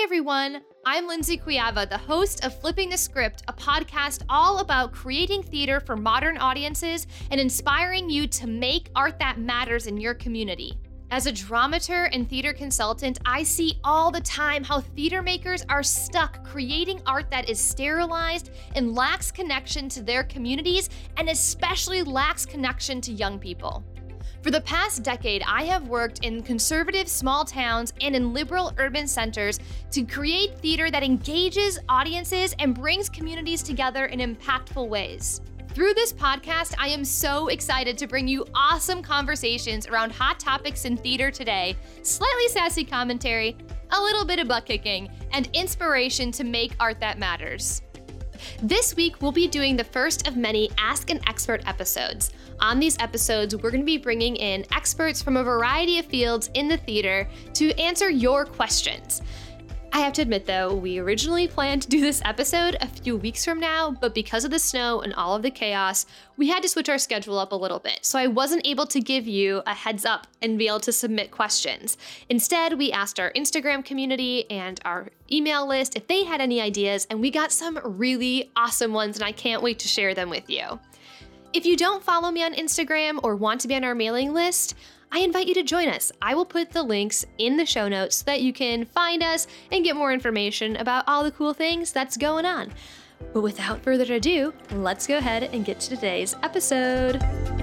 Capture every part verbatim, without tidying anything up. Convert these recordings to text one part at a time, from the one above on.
everyone. I'm Lindsay Cuiava, the host of Flipping the Script, a podcast all about creating theater for modern audiences and inspiring you to make art that matters in your community. As a dramaturg and theater consultant, I see all the time how theater makers are stuck creating art that is sterilized and lacks connection to their communities, and especially lacks connection to young people. For the past decade, I have worked in conservative small towns and in liberal urban centers to create theater that engages audiences and brings communities together in impactful ways. Through this podcast, I am so excited to bring you awesome conversations around hot topics in theater today, slightly sassy commentary, a little bit of butt kicking, and inspiration to make art that matters. This week, we'll be doing the first of many Ask an Expert episodes. On these episodes, we're going to be bringing in experts from a variety of fields in the theater to answer your questions. I have to admit, though, we originally planned to do this episode a few weeks from now, but because of the snow and all of the chaos, we had to switch our schedule up a little bit, so I wasn't able to give you a heads up and be able to submit questions. Instead, we asked our Instagram community and our email list if they had any ideas, and we got some really awesome ones, and I can't wait to share them with you. If you don't follow me on Instagram or want to be on our mailing list, I invite you to join us. I will put the links in the show notes so that you can find us and get more information about all the cool things that's going on. But without further ado, let's go ahead and get to today's episode.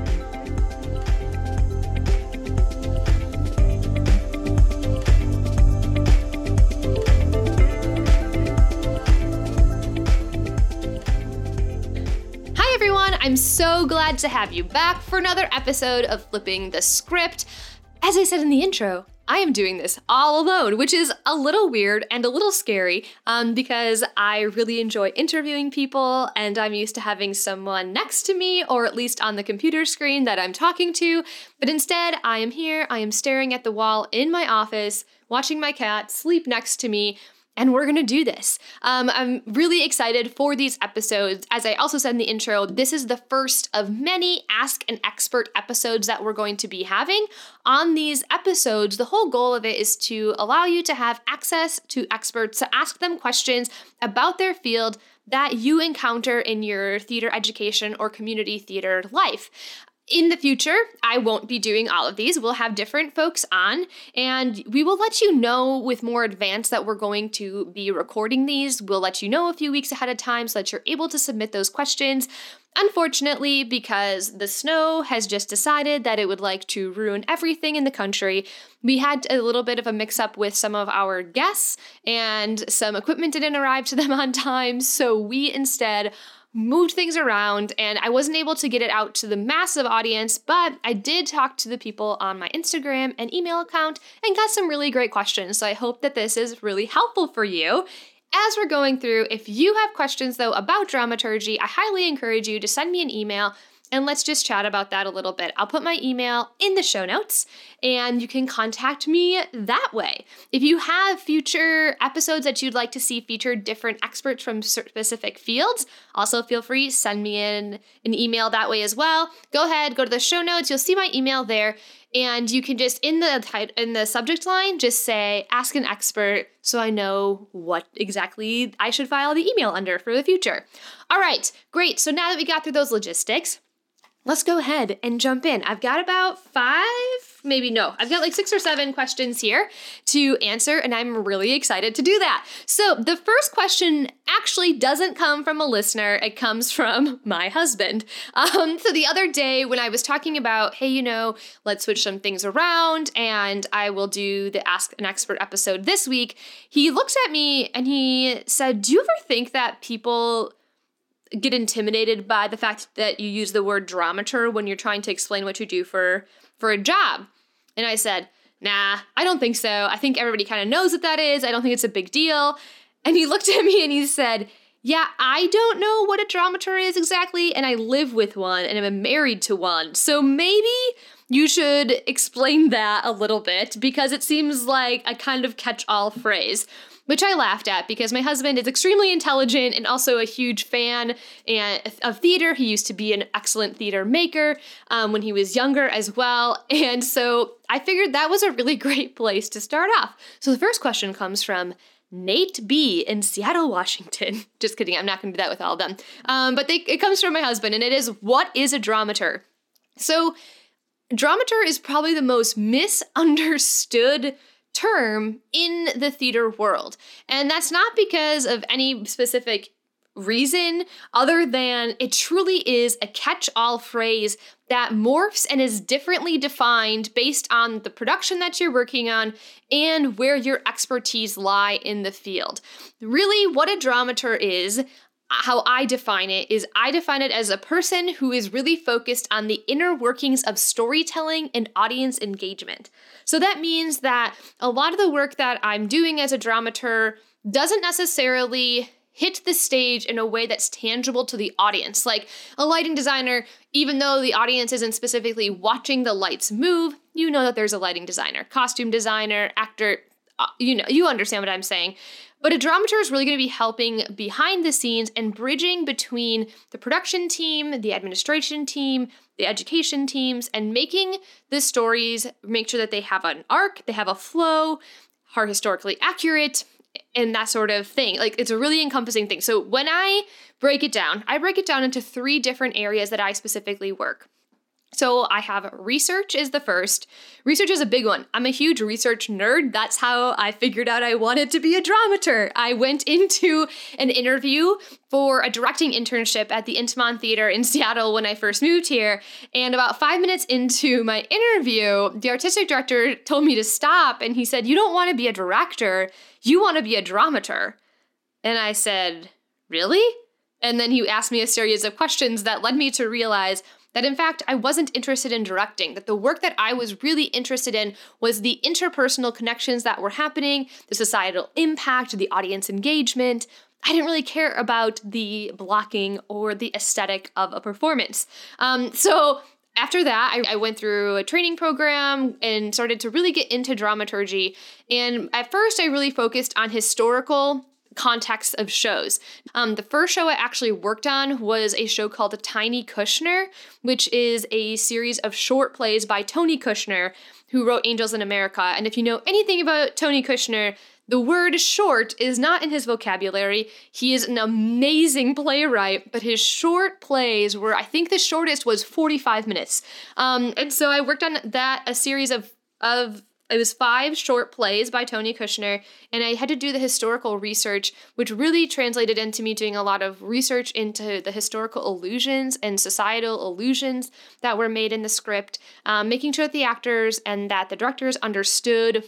Everyone, I'm so glad to have you back for another episode of Flipping the Script. As I said in the intro, I am doing this all alone, which is a little weird and a little scary um, because I really enjoy interviewing people and I'm used to having someone next to me or at least on the computer screen that I'm talking to. But instead, I am here, I am staring at the wall in my office, watching my cat sleep next to me. And we're gonna do this. Um, I'm really excited for these episodes. As I also said in the intro, this is the first of many Ask an Expert episodes that we're going to be having. On these episodes, the whole goal of it is to allow you to have access to experts, to ask them questions about their field that you encounter in your theater education or community theater life. In the future, I won't be doing all of these. We'll have different folks on, and we will let you know with more advance that we're going to be recording these. We'll let you know a few weeks ahead of time so that you're able to submit those questions. Unfortunately, because the snow has just decided that it would like to ruin everything in the country, we had a little bit of a mix-up with some of our guests, and some equipment didn't arrive to them on time, so we instead moved things around, and I wasn't able to get it out to the massive audience, but I did talk to the people on my Instagram and email account and got some really great questions, so I hope that this is really helpful for you. As we're going through, if you have questions, though, about dramaturgy, I highly encourage you to send me an email, and let's just chat about that a little bit. I'll put my email in the show notes, and you can contact me that way. If you have future episodes that you'd like to see feature different experts from specific fields, also feel free to send me in an email that way as well. Go ahead, go to the show notes. You'll see my email there, and you can just, in the tit- in the subject line, just say, Ask an Expert, so I know what exactly I should file the email under for the future. All right, great. So now that we got through those logistics, let's go ahead and jump in. I've got about five, maybe no, I've got like six or seven questions here to answer, and I'm really excited to do that. So the first question actually doesn't come from a listener. It comes from my husband. Um, so the other day when I was talking about, hey, you know, let's switch some things around and I will do the Ask an Expert episode this week, he looked at me and he said, do you ever think that people get intimidated by the fact that you use the word dramaturg when you're trying to explain what you do for, for a job? And I said, nah, I don't think so. I think everybody kind of knows what that is. I don't think it's a big deal. And he looked at me and he said, yeah, I don't know what a dramaturg is exactly, and I live with one and I'm married to one. So maybe you should explain that a little bit because it seems like a kind of catch-all phrase. Which I laughed at because my husband is extremely intelligent and also a huge fan and of theater. He used to be an excellent theater maker um, when he was younger as well. And so I figured that was a really great place to start off. So the first question comes from Nate B. in Seattle, Washington. Just kidding, I'm not going to do that with all of them. Um, but they, it comes from my husband, and it is, what is a dramaturg? So dramaturg is probably the most misunderstood term in the theater world. And that's not because of any specific reason other than it truly is a catch-all phrase that morphs and is differently defined based on the production that you're working on and where your expertise lie in the field. Really, what a dramaturg is, how I define it, is I define it as a person who is really focused on the inner workings of storytelling and audience engagement. So that means that a lot of the work that I'm doing as a dramaturg doesn't necessarily hit the stage in a way that's tangible to the audience. Like a lighting designer, even though the audience isn't specifically watching the lights move, you know that there's a lighting designer, costume designer, actor, uh, you know, you understand what I'm saying. But a dramaturg is really going to be helping behind the scenes and bridging between the production team, the administration team, the education teams, and making the stories, make sure that they have an arc, they have a flow, are historically accurate, and that sort of thing. Like, it's a really encompassing thing. So when I break it down, I break it down into three different areas that I specifically work. So I have research is the first. Research is a big one. I'm a huge research nerd. That's how I figured out I wanted to be a dramaturg. I went into an interview for a directing internship at the Intiman Theater in Seattle when I first moved here. And about five minutes into my interview, the artistic director told me to stop. And he said, "You don't want to be a director. You want to be a dramaturg." And I said, "Really?" And then he asked me a series of questions that led me to realize that in fact, I wasn't interested in directing, that the work that I was really interested in was the interpersonal connections that were happening, the societal impact, the audience engagement. I didn't really care about the blocking or the aesthetic of a performance. Um, so after that, I, I went through a training program and started to really get into dramaturgy. And at first, I really focused on historical context of shows. Um, the first show I actually worked on was a show called Tiny Kushner, which is a series of short plays by Tony Kushner, who wrote Angels in America. And if you know anything about Tony Kushner, the word short is not in his vocabulary. He is an amazing playwright, but his short plays were, I think the shortest was forty-five minutes. Um, and so I worked on that, a series of, of It was five short plays by Tony Kushner, and I had to do the historical research, which really translated into me doing a lot of research into the historical allusions and societal allusions that were made in the script, um, making sure that the actors and that the directors understood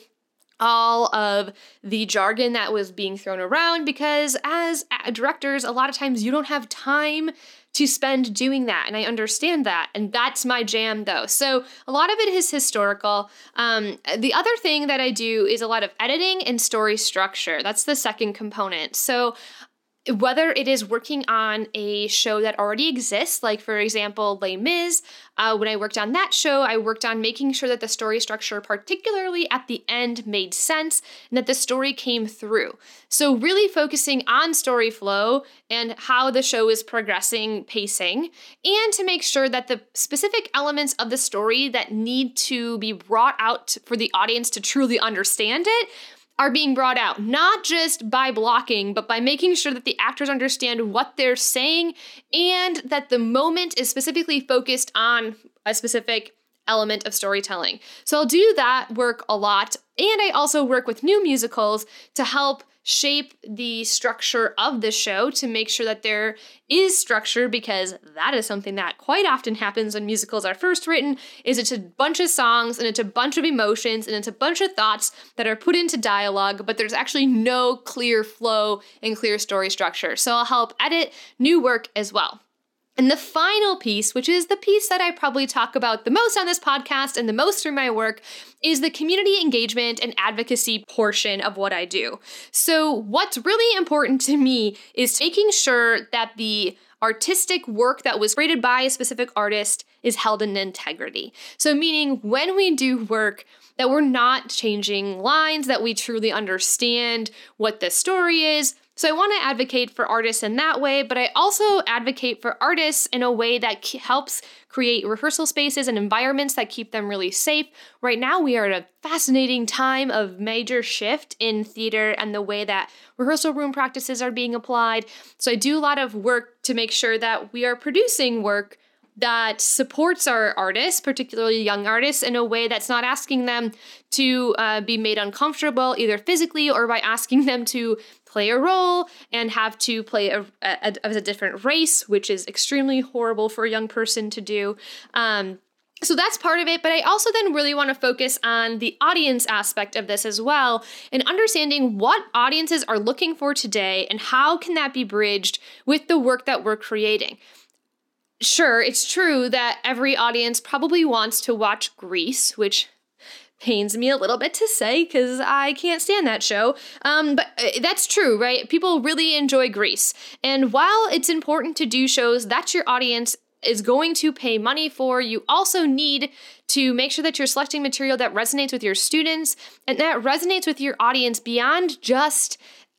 all of the jargon that was being thrown around, because as directors, a lot of times you don't have time to spend doing that, and I understand that, and that's my jam though. So a lot of it is historical. Um, the other thing that I do is a lot of editing and story structure. That's the second component. So whether it is working on a show that already exists, like for example, Les Mis, uh, when I worked on that show, I worked on making sure that the story structure, particularly at the end, made sense and that the story came through. So really focusing on story flow and how the show is progressing, pacing, and to make sure that the specific elements of the story that need to be brought out for the audience to truly understand it are being brought out, not just by blocking, but by making sure that the actors understand what they're saying and that the moment is specifically focused on a specific element of storytelling. So I'll do that work a lot. And I also work with new musicals to help shape the structure of the show to make sure that there is structure, because that is something that quite often happens when musicals are first written, is it's a bunch of songs and it's a bunch of emotions and it's a bunch of thoughts that are put into dialogue, but there's actually no clear flow and clear story structure. So I'll help edit new work as well. And the final piece, which is the piece that I probably talk about the most on this podcast and the most through my work, is the community engagement and advocacy portion of what I do. So what's really important to me is making sure that the artistic work that was created by a specific artist is held in integrity. So meaning when we do work, that we're not changing lines, that we truly understand what the story is. So I want to advocate for artists in that way, but I also advocate for artists in a way that helps create rehearsal spaces and environments that keep them really safe. Right now, we are at a fascinating time of major shift in theater and the way that rehearsal room practices are being applied. So I do a lot of work to make sure that we are producing work that supports our artists, particularly young artists, in a way that's not asking them to uh, be made uncomfortable, either physically or by asking them to play a role and have to play a, a, as a different race, which is extremely horrible for a young person to do. Um, So that's part of it, but I also then really want to focus on the audience aspect of this as well, and understanding what audiences are looking for today and how can that be bridged with the work that we're creating. Sure, it's true that every audience probably wants to watch Grease, which pains me a little bit to say because I can't stand that show. Um, but that's true, right? People really enjoy Grease. And while it's important to do shows that your audience is going to pay money for, you also need to make sure that you're selecting material that resonates with your students and that resonates with your audience beyond just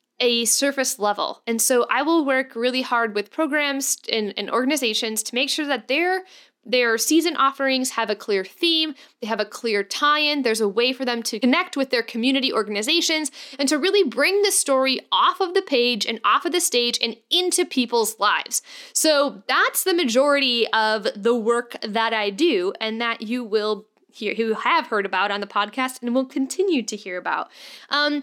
a surface level. And so I will work really hard with programs and, and organizations to make sure that their Their season offerings have a clear theme, they have a clear tie-in, there's a way for them to connect with their community organizations and to really bring the story off of the page and off of the stage and into people's lives. So that's the majority of the work that I do and that you will hear, who have heard about on the podcast and will continue to hear about. Um,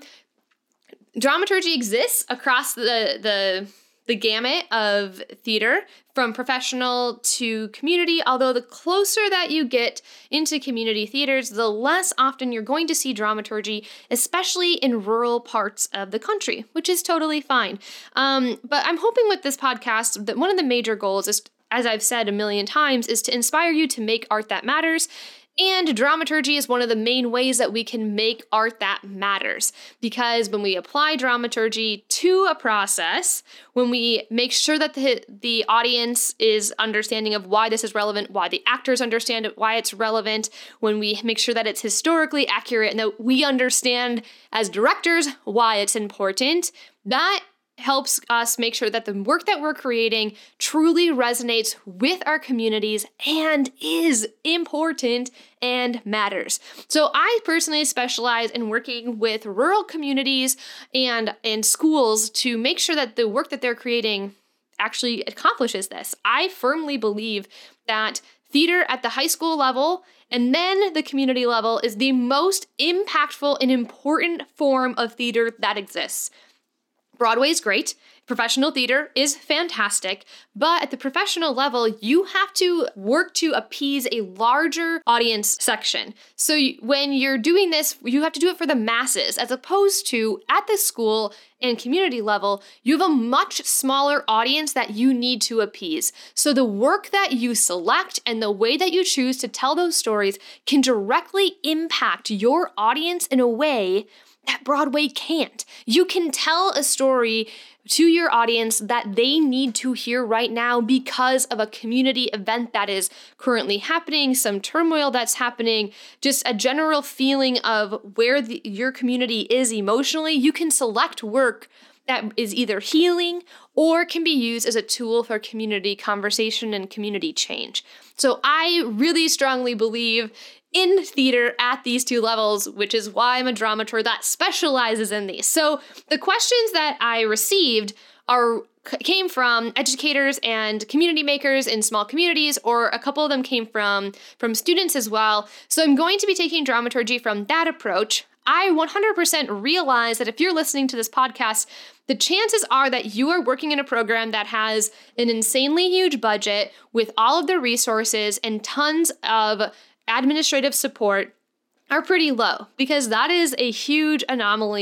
dramaturgy exists across the the the gamut of theater, from professional to community, although the closer that you get into community theaters, the less often you're going to see dramaturgy, especially in rural parts of the country, which is totally fine. Um, but I'm hoping with this podcast that one of the major goals is, as I've said a million times, is to inspire you to make art that matters. And dramaturgy is one of the main ways that we can make art that matters. Because when we apply dramaturgy to a process, when we make sure that the, the audience is understanding of why this is relevant, why the actors understand it, why it's relevant, when we make sure that it's historically accurate and that we understand as directors why it's important, that helps us make sure that the work that we're creating truly resonates with our communities and is important and matters. So I personally specialize in working with rural communities and, and schools to make sure that the work that they're creating actually accomplishes this. I firmly believe that theater at the high school level and then the community level is the most impactful and important form of theater that exists. Broadway is great. Professional theater is fantastic, but at the professional level, you have to work to appease a larger audience section. So you, when you're doing this, you have to do it for the masses, as opposed to at the school and community level, you have a much smaller audience that you need to appease. So the work that you select and the way that you choose to tell those stories can directly impact your audience in a way that Broadway can't. You can tell a story to your audience that they need to hear right now because of a community event that is currently happening, some turmoil that's happening, just a general feeling of where the, your community is emotionally. You can select work that is either healing or can be used as a tool for community conversation and community change. So I really strongly believe in theater at these two levels, which is why I'm a dramaturg that specializes in these. So the questions that I received are came from educators and community makers in small communities, or a couple of them came from, from students as well. So I'm going to be taking dramaturgy from that approach. I one hundred percent realize that if you're listening to this podcast, the chances are that you are working in a program that has an insanely huge budget with all of the resources and tons of administrative support are pretty low, because that is a huge anomaly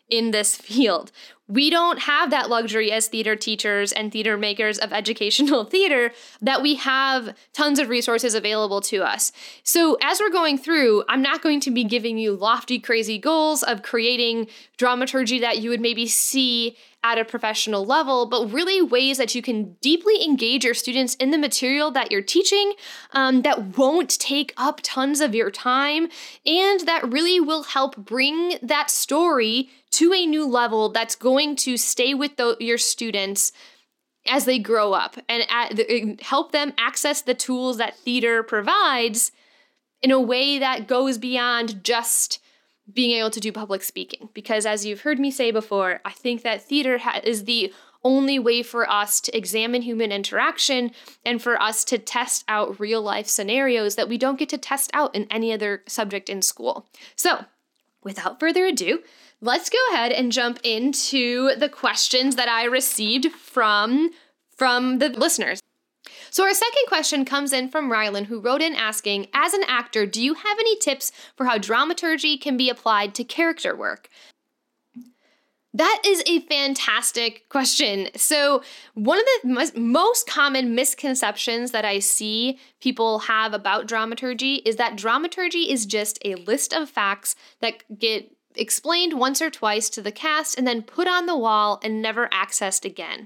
in this field. We don't have that luxury as theater teachers and theater makers of educational theater that we have tons of resources available to us. So as we're going through, I'm not going to be giving you lofty, crazy goals of creating dramaturgy that you would maybe see at a professional level, but really ways that you can deeply engage your students in the material that you're teaching, um, that won't take up tons of your time, and that really will help bring that story to a new level that's going to stay with the, your students as they grow up, and at, help them access the tools that theater provides in a way that goes beyond just being able to do public speaking. Because as you've heard me say before, I think that theater ha- is the only way for us to examine human interaction and for us to test out real life scenarios that we don't get to test out in any other subject in school. So without further ado, let's go ahead and jump into the questions that I received from, from the listeners. So our second question comes in from Rylan, who wrote in asking, as an actor, do you have any tips for how dramaturgy can be applied to character work? That is a fantastic question. So one of the most, most common misconceptions that I see people have about dramaturgy is that dramaturgy is just a list of facts that get explained once or twice to the cast and then put on the wall and never accessed again.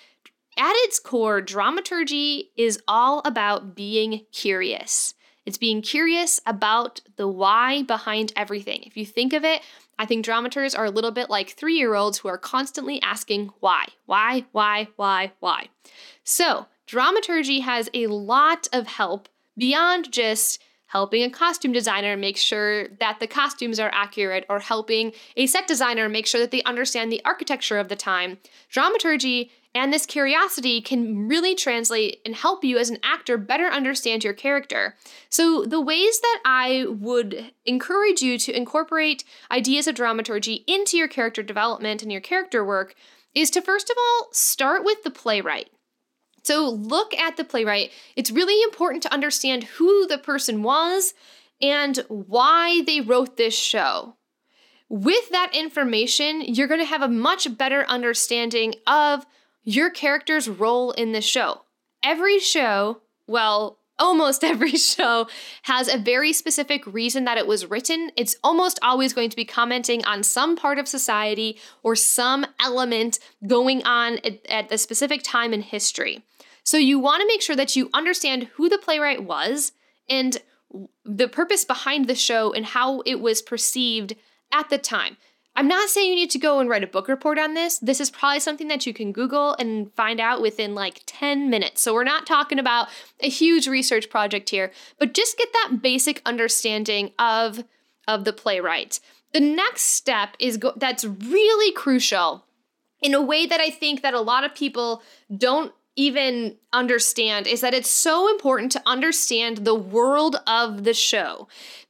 At its core, dramaturgy is all about being curious. It's being curious about the why behind everything. If you think of it, I think dramaturs are a little bit like three-year-olds who are constantly asking why, why, why, why, why. So dramaturgy has a lot of help beyond just helping a costume designer make sure that the costumes are accurate or helping a set designer make sure that they understand the architecture of the time. Dramaturgy and this curiosity can really translate and help you as an actor better understand your character. So the ways that I would encourage you to incorporate ideas of dramaturgy into your character development and your character work is to, first of all, start with the playwright. So look at the playwright. It's really important to understand who the person was and why they wrote this show. With that information, you're going to have a much better understanding of your character's role in the show. Every show, well, almost every show has a very specific reason that it was written. It's almost always going to be commenting on some part of society or some element going on at, at a specific time in history. So you want to make sure that you understand who the playwright was and the purpose behind the show and how it was perceived at the time. I'm not saying you need to go and write a book report on this. This is probably something that you can Google and find out within like ten minutes. So we're not talking about a huge research project here, but just get that basic understanding of, of the playwright. The next step is go- that's really crucial in a way that I think that a lot of people don't even understand is that it's so important to understand the world of the show.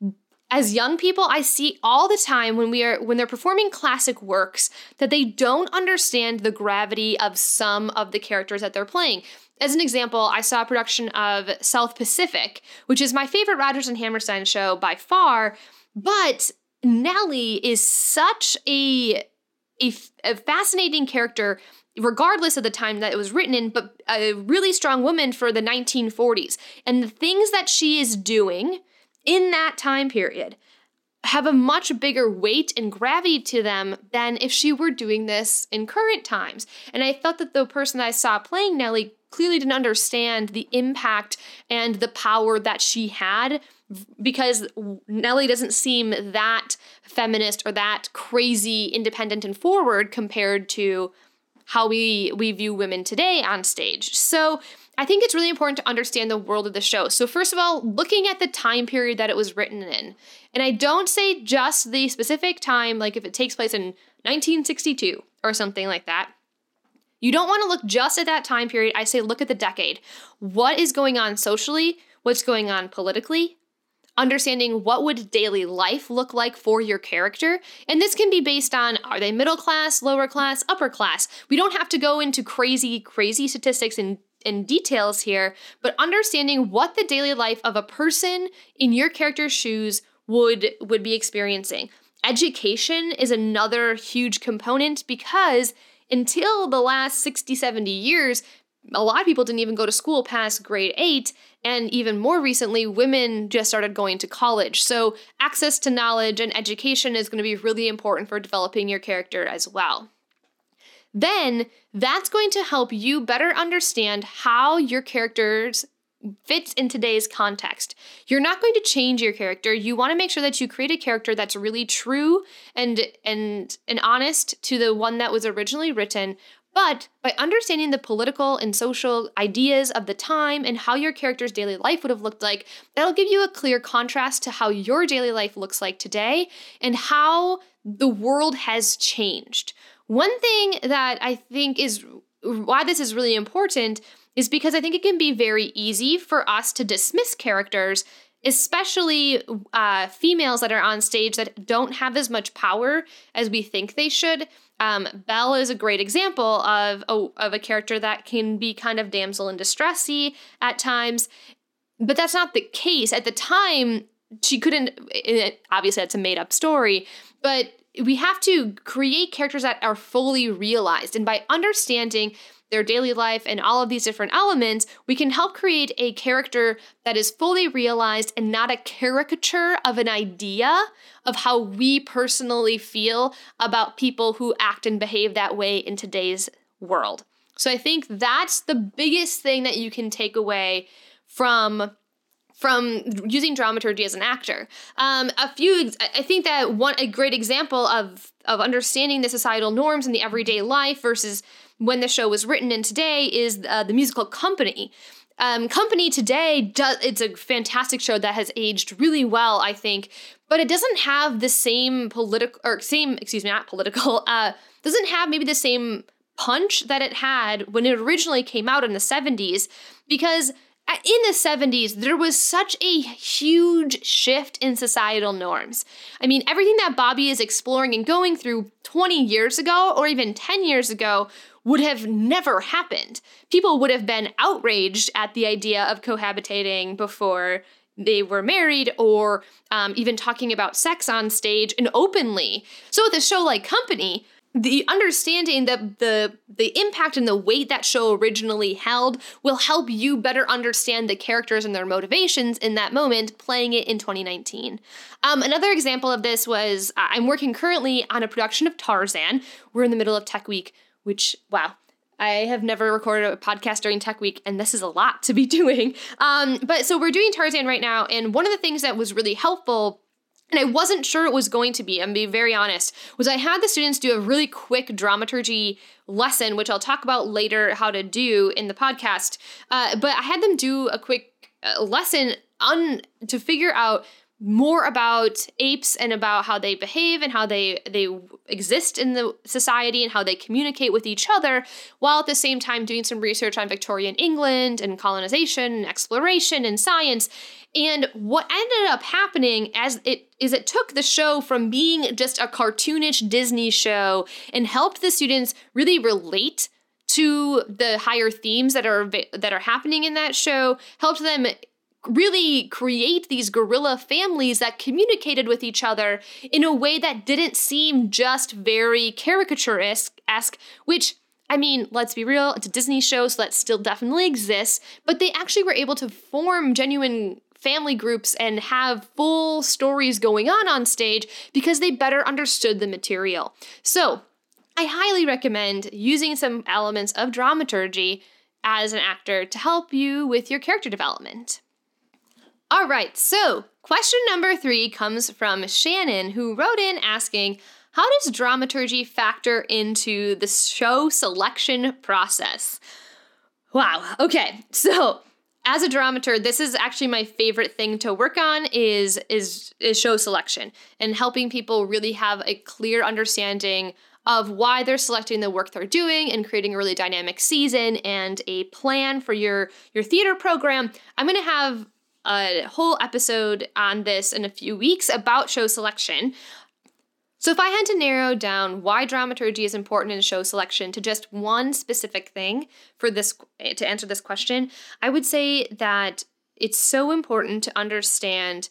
As young people, I see all the time when we are when they're performing classic works that they don't understand the gravity of some of the characters that they're playing. As an example, I saw a production of South Pacific, which is my favorite Rodgers and Hammerstein show by far, but Nellie is such a, a, a fascinating character regardless of the time that it was written in, but a really strong woman for the nineteen forties. And the things that she is doing in that time period have a much bigger weight and gravity to them than if she were doing this in current times. And I felt that the person that I saw playing Nellie clearly didn't understand the impact and the power that she had, because Nellie doesn't seem that feminist or that crazy independent and forward compared to how we, we view women today on stage. So I think it's really important to understand the world of the show. So first of all, looking at the time period that it was written in. And I don't say just the specific time, like if it takes place in nineteen sixty-two or something like that. You don't want to look just at that time period. I say look at the decade. What is going on socially? What's going on politically? Understanding what would daily life look like for your character. And this can be based on, are they middle class, lower class, upper class? We don't have to go into crazy, crazy statistics and in details here, but understanding what the daily life of a person in your character's shoes would would be experiencing. Education is another huge component because until the last sixty, seventy years, a lot of people didn't even go to school past grade eight. And even more recently, women just started going to college. So access to knowledge and education is going to be really important for developing your character as well. Then that's going to help you better understand how your characters fits in today's context. You're not going to change your character. You want to make sure that you create a character that's really true and and and honest to the one that was originally written. But by understanding the political and social ideas of the time and how your character's daily life would have looked like, that'll give you a clear contrast to how your daily life looks like today and how the world has changed. One thing that I think is why this is really important is because I think it can be very easy for us to dismiss characters, especially uh, females that are on stage that don't have as much power as we think they should. Um, Belle is a great example of a, of a character that can be kind of damsel in distress-y at times, but that's not the case. At the time, she couldn't, it, obviously that's a made-up story, but we have to create characters that are fully realized, and by understanding their daily life and all of these different elements, we can help create a character that is fully realized and not a caricature of an idea of how we personally feel about people who act and behave that way in today's world. So I think that's the biggest thing that you can take away from from using dramaturgy as an actor. Um, a few, I think that one, a great example of, of understanding the societal norms in the everyday life versus when the show was written in today is uh, the musical Company. Um, Company today, does, it's a fantastic show that has aged really well, I think, but it doesn't have the same political, or same, excuse me, not political, uh, doesn't have maybe the same punch that it had when it originally came out in the seventies, because in the seventies, there was such a huge shift in societal norms. I mean, everything that Bobby is exploring and going through twenty years ago, or even ten years ago, would have never happened. People would have been outraged at the idea of cohabitating before they were married, or um, even talking about sex on stage and openly. So with a show like Company, the understanding that the the impact and the weight that show originally held will help you better understand the characters and their motivations in that moment, playing it in twenty nineteen. Um, another example of this was uh, I'm working currently on a production of Tarzan. We're in the middle of Tech Week, which, wow, I have never recorded a podcast during Tech Week, and this is a lot to be doing. Um, but so we're doing Tarzan right now, and one of the things that was really helpful, and I wasn't sure it was going to be, I'm being very honest, was I had the students do a really quick dramaturgy lesson, which I'll talk about later how to do in the podcast. Uh, but I had them do a quick uh, lesson on to figure out more about apes and about how they behave and how they they exist in the society and how they communicate with each other, while at the same time doing some research on Victorian England and colonization and exploration and science. And what ended up happening as it is it took the show from being just a cartoonish Disney show and helped the students really relate to the higher themes that are that are happening in that show, helped them really create these guerrilla families that communicated with each other in a way that didn't seem just very caricature-esque, which, I mean, let's be real, it's a Disney show, so that still definitely exists, but they actually were able to form genuine family groups and have full stories going on on stage because they better understood the material. So I highly recommend using some elements of dramaturgy as an actor to help you with your character development. All right, so question number three comes from Shannon, who wrote in asking, how does dramaturgy factor into the show selection process? Wow, okay, so as a dramaturg, this is actually my favorite thing to work on is, is, is show selection and helping people really have a clear understanding of why they're selecting the work they're doing and creating a really dynamic season and a plan for your, your theater program. I'm going to have a whole episode on this in a few weeks about show selection. So if I had to narrow down why dramaturgy is important in show selection to just one specific thing for this to answer this question, I would say that it's so important to understand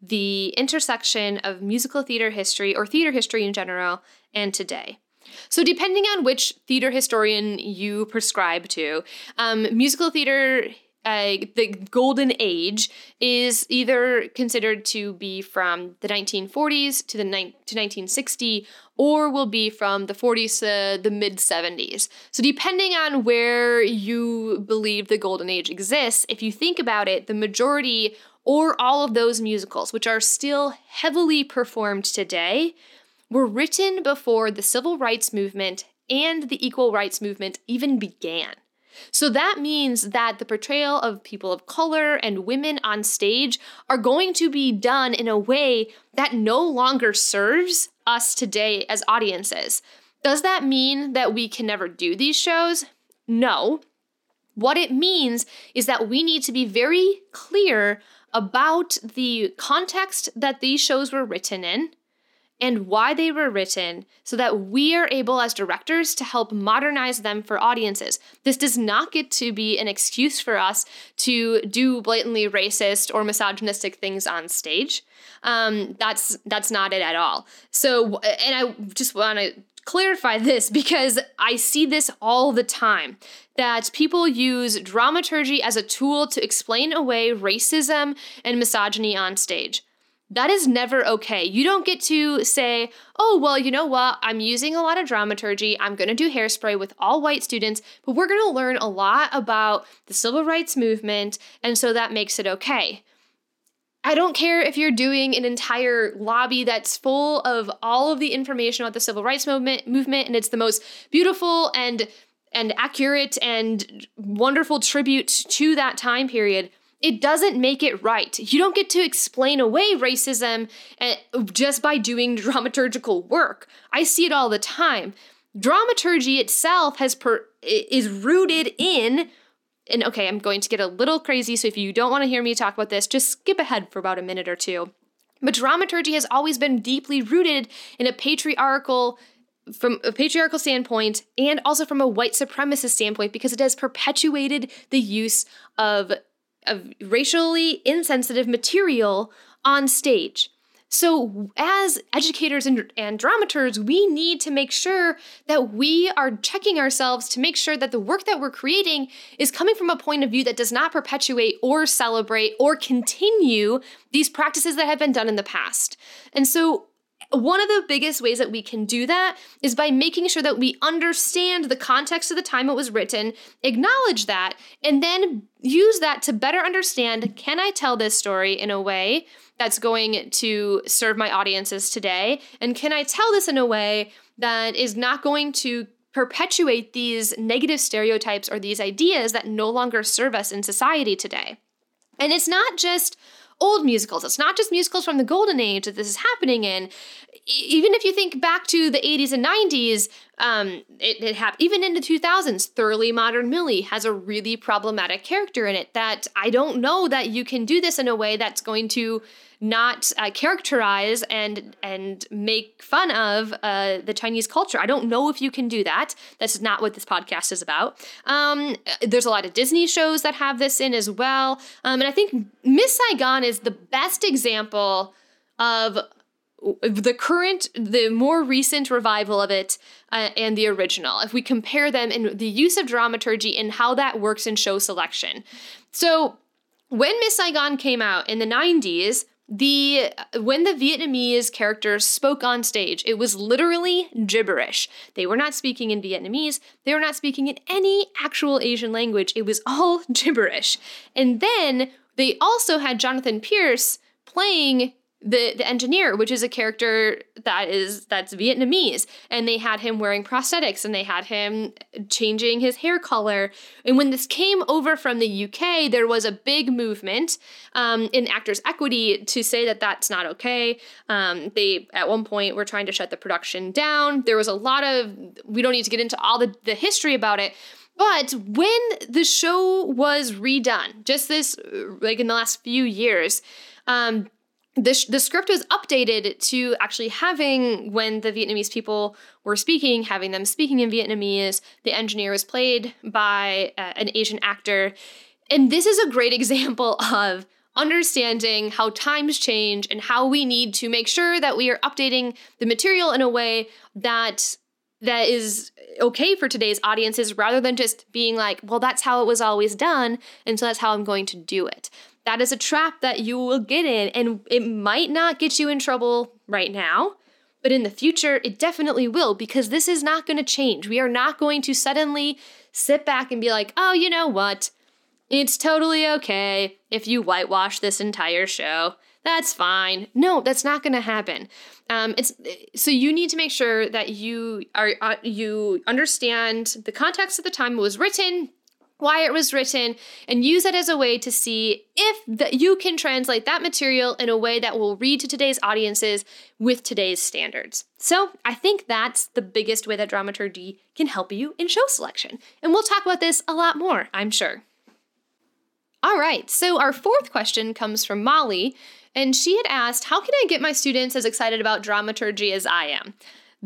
the intersection of musical theater history or theater history in general and today. So depending on which theater historian you prescribe to, um, musical theater, uh, the golden age, is either considered to be from the nineteen forties to the ni- to nineteen sixty, or will be from the forties to the mid seventies. So depending on where you believe the golden age exists, if you think about it, the majority or all of those musicals, which are still heavily performed today, were written before the civil rights movement and the equal rights movement even began. So that means that the portrayal of people of color and women on stage are going to be done in a way that no longer serves us today as audiences. Does that mean that we can never do these shows? No. What it means is that we need to be very clear about the context that these shows were written in and why they were written so that we are able as directors to help modernize them for audiences. This does not get to be an excuse for us to do blatantly racist or misogynistic things on stage. Um, that's that's not it at all. So, and I just want to clarify this because I see this all the time, that people use dramaturgy as a tool to explain away racism and misogyny on stage. That is never okay. You don't get to say, oh, well, you know what? I'm using a lot of dramaturgy. I'm going to do Hairspray with all white students, but we're going to learn a lot about the civil rights movement, and so that makes it okay. I don't care if you're doing an entire lobby that's full of all of the information about the civil rights movement, movement and it's the most beautiful and, and accurate and wonderful tribute to that time period. It doesn't make it right. You don't get to explain away racism just by doing dramaturgical work. I see it all the time. Dramaturgy itself has per, is rooted in, and okay, I'm going to get a little crazy, so if you don't want to hear me talk about this, just skip ahead for about a minute or two. But dramaturgy has always been deeply rooted in a patriarchal from a patriarchal standpoint and also from a white supremacist standpoint because it has perpetuated the use of of racially insensitive material on stage. So as educators and, and dramaturgs, we need to make sure that we are checking ourselves to make sure that the work that we're creating is coming from a point of view that does not perpetuate or celebrate or continue these practices that have been done in the past. And so one of the biggest ways that we can do that is by making sure that we understand the context of the time it was written, acknowledge that, and then use that to better understand, can I tell this story in a way that's going to serve my audiences today? And can I tell this in a way that is not going to perpetuate these negative stereotypes or these ideas that no longer serve us in society today? And it's not just old musicals. It's not just musicals from the golden age that this is happening in. Even if you think back to the eighties and nineties, um, it, it happened even in the two thousands. Thoroughly Modern Millie has a really problematic character in it that I don't know that you can do this in a way that's going to not uh, characterize and and make fun of uh, the Chinese culture. I don't know if you can do that. That's not what this podcast is about. Um, there's a lot of Disney shows that have this in as well. Um, and I think Miss Saigon is the best example of the current, the more recent revival of it uh, and the original, if we compare them in the use of dramaturgy and how that works in show selection. So when Miss Saigon came out in the nineties, The when the Vietnamese characters spoke on stage, it was literally gibberish. They were not speaking in Vietnamese. They were not speaking in any actual Asian language. It was all gibberish. And then they also had Jonathan Pierce playing the the engineer, which is a character that is that's Vietnamese, and they had him wearing prosthetics, and they had him changing his hair color. And when this came over from the U K, there was a big movement um, in Actors Equity to say that that's not okay. Um, they at one point were trying to shut the production down. There was a lot of we don't need to get into all the the history about it. But when the show was redone, just this like in the last few years. Um, The, sh- the script was updated to actually having, when the Vietnamese people were speaking, having them speaking in Vietnamese. The engineer was played by uh, an Asian actor. And this is a great example of understanding how times change and how we need to make sure that we are updating the material in a way that that is okay for today's audiences, rather than just being like, well, that's how it was always done, and so that's how I'm going to do it. That is a trap that you will get in, and it might not get you in trouble right now, but in the future, it definitely will, because this is not going to change. We are not going to suddenly sit back and be like, oh, you know what? It's totally okay if you whitewash this entire show. That's fine. No, that's not going to happen. Um, it's so you need to make sure that you are uh, you understand the context of the time it was written, why it was written, and use it as a way to see if that you can translate that material in a way that will read to today's audiences with today's standards. So I think that's the biggest way that dramaturgy can help you in show selection. And we'll talk about this a lot more, I'm sure. All right, so our fourth question comes from Molly, and she had asked, how can I get my students as excited about dramaturgy as I am?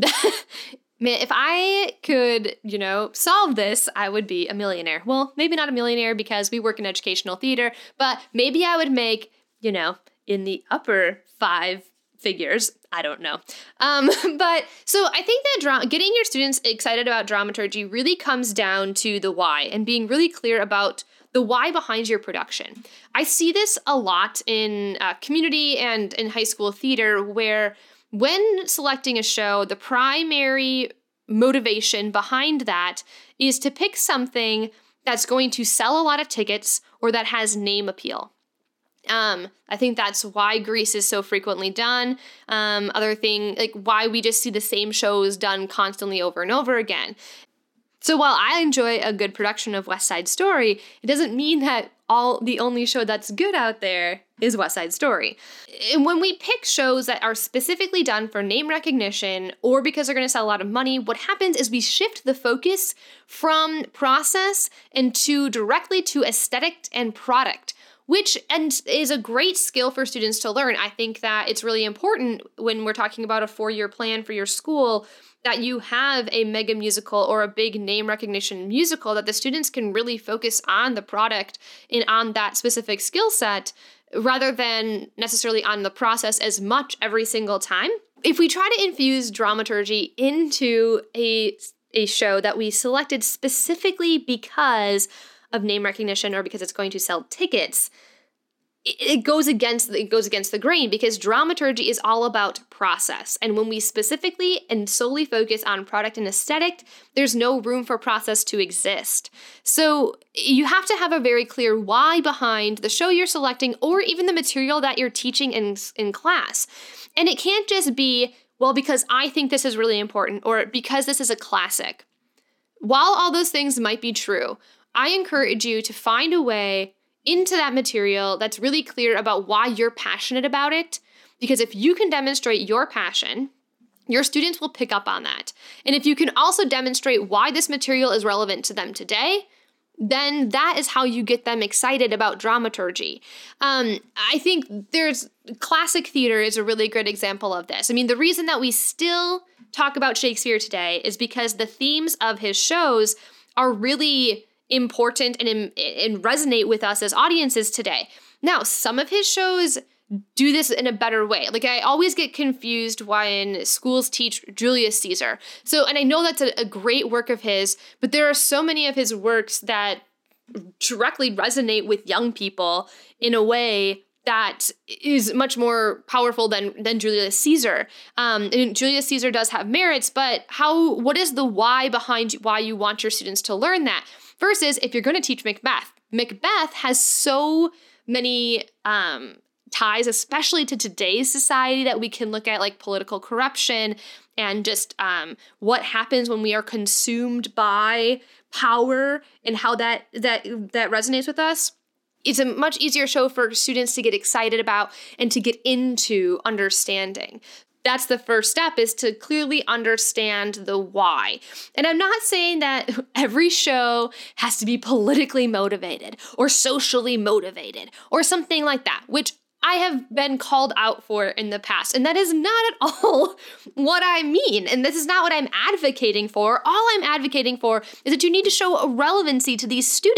Man, if I could, you know, solve this, I would be a millionaire. Well, maybe not a millionaire because we work in educational theater, but maybe I would make, you know, in the upper five figures. I don't know. Um, but so I think that dra- getting your students excited about dramaturgy really comes down to the why and being really clear about the why behind your production. I see this a lot in uh, community and in high school theater, where when selecting a show, the primary motivation behind that is to pick something that's going to sell a lot of tickets or that has name appeal. Um, I think that's why Grease is so frequently done. Um, other thing, like why we just see the same shows done constantly over and over again. So while I enjoy a good production of West Side Story, it doesn't mean that all the only show that's good out there is West Side Story. And when we pick shows that are specifically done for name recognition or because they're going to sell a lot of money, what happens is we shift the focus from process and to directly to aesthetic and product, which and is a great skill for students to learn. I think that it's really important when we're talking about a four-year plan for your school that you have a mega musical or a big name recognition musical, that the students can really focus on the product and on that specific skill set rather than necessarily on the process as much every single time. If we try to infuse dramaturgy into a, a show that we selected specifically because of name recognition or because it's going to sell tickets, it goes against it goes against the grain, because dramaturgy is all about process. And when we specifically and solely focus on product and aesthetic, there's no room for process to exist. So you have to have a very clear why behind the show you're selecting or even the material that you're teaching in, in class. And it can't just be, well, because I think this is really important or because this is a classic. While all those things might be true, I encourage you to find a way into that material that's really clear about why you're passionate about it. Because if you can demonstrate your passion, your students will pick up on that. And if you can also demonstrate why this material is relevant to them today, then that is how you get them excited about dramaturgy. Um, I think there's classic theater is a really good example of this. I mean, the reason that we still talk about Shakespeare today is because the themes of his shows are really important and, and resonate with us as audiences today. Now, some of his shows do this in a better way. Like, I always get confused when schools teach Julius Caesar. So, and I know that's a, a great work of his, but there are so many of his works that directly resonate with young people in a way that is much more powerful than than Julius Caesar. Um, and Julius Caesar does have merits, but how? What is the why behind why you want your students to learn that? Versus if you're going to teach Macbeth, Macbeth has so many um, ties, especially to today's society, that we can look at, like political corruption and just um, what happens when we are consumed by power and how that that that resonates with us. It's a much easier show for students to get excited about and to get into understanding. That's the first step, is to clearly understand the why. And I'm not saying that every show has to be politically motivated or socially motivated or something like that, which I have been called out for in the past. And that is not at all what I mean. And this is not what I'm advocating for. All I'm advocating for is that you need to show a relevancy to these students.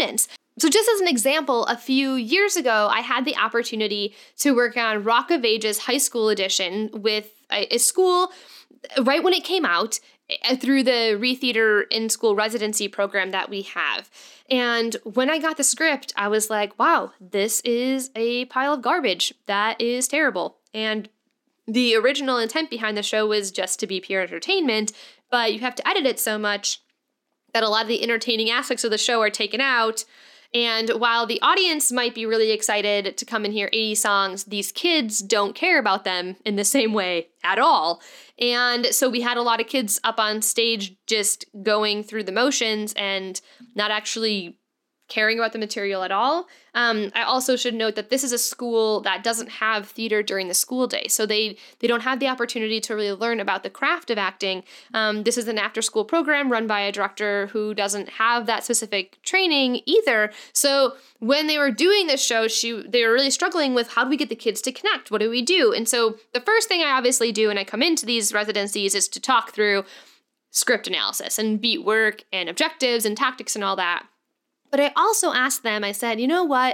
So just as an example, a few years ago, I had the opportunity to work on Rock of Ages High School Edition with a, a school right when it came out through the Re-Theater in-school residency program that we have. And when I got the script, I was like, wow, this is a pile of garbage. That is terrible. And the original intent behind the show was just to be pure entertainment, but you have to edit it so much that a lot of the entertaining aspects of the show are taken out. And while the audience might be really excited to come and hear eighties songs, these kids don't care about them in the same way at all. And so we had a lot of kids up on stage just going through the motions and not actually caring about the material at all. Um, I also should note that this is a school that doesn't have theater during the school day. So they, they don't have the opportunity to really learn about the craft of acting. Um, this is an after-school program run by a director who doesn't have that specific training either. So when they were doing this show, she they were really struggling with, how do we get the kids to connect? What do we do? And so the first thing I obviously do when I come into these residencies is to talk through script analysis and beat work and objectives and tactics and all that. But I also asked them, I said, you know what,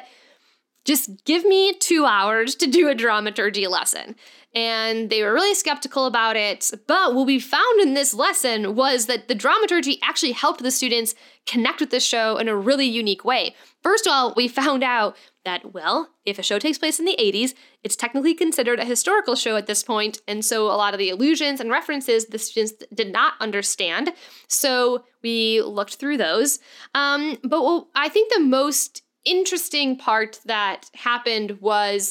just give me two hours to do a dramaturgy lesson. And they were really skeptical about it. But what we found in this lesson was that the dramaturgy actually helped the students connect with the show in a really unique way. First of all, we found out that, well, if a show takes place in the eighties, it's technically considered a historical show at this point, and so a lot of the allusions and references the students did not understand. So we looked through those. Um, but what I think the most interesting part that happened was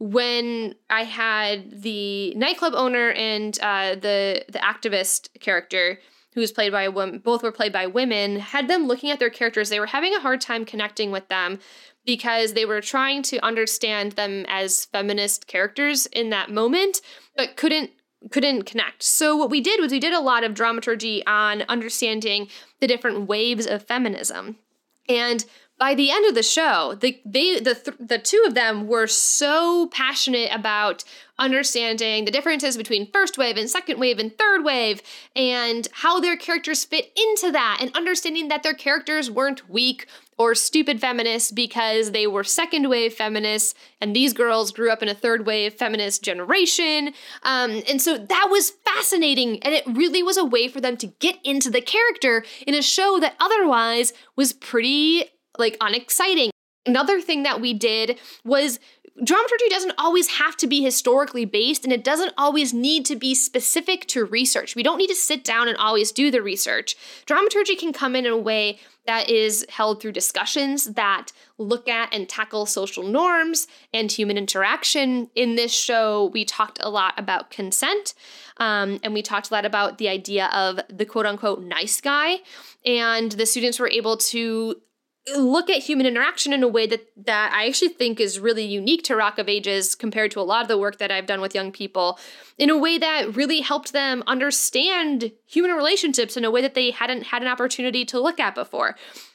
when I had the nightclub owner and uh, the the activist character, who was played by a woman, both were played by women, had them looking at their characters. They were having a hard time connecting with them because they were trying to understand them as feminist characters in that moment, but couldn't couldn't connect. So what we did was we did a lot of dramaturgy on understanding the different waves of feminism. And by the end of the show, the they the th- the two of them were so passionate about understanding the differences between first wave and second wave and third wave and how their characters fit into that, and understanding that their characters weren't weak or stupid feminists because they were second wave feminists and these girls grew up in a third wave feminist generation. Um, and so that was fascinating, and it really was a way for them to get into the character in a show that otherwise was pretty like unexciting. Another thing that we did was dramaturgy doesn't always have to be historically based, and it doesn't always need to be specific to research. We don't need to sit down and always do the research. Dramaturgy can come in a way that is held through discussions that look at and tackle social norms and human interaction. In this show, we talked a lot about consent, um, and we talked a lot about the idea of the quote-unquote nice guy, and the students were able to look at human interaction in a way that, that I actually think is really unique to Rock of Ages compared to a lot of the work that I've done with young people, in a way that really helped them understand human relationships in a way that they hadn't had an opportunity to look at before.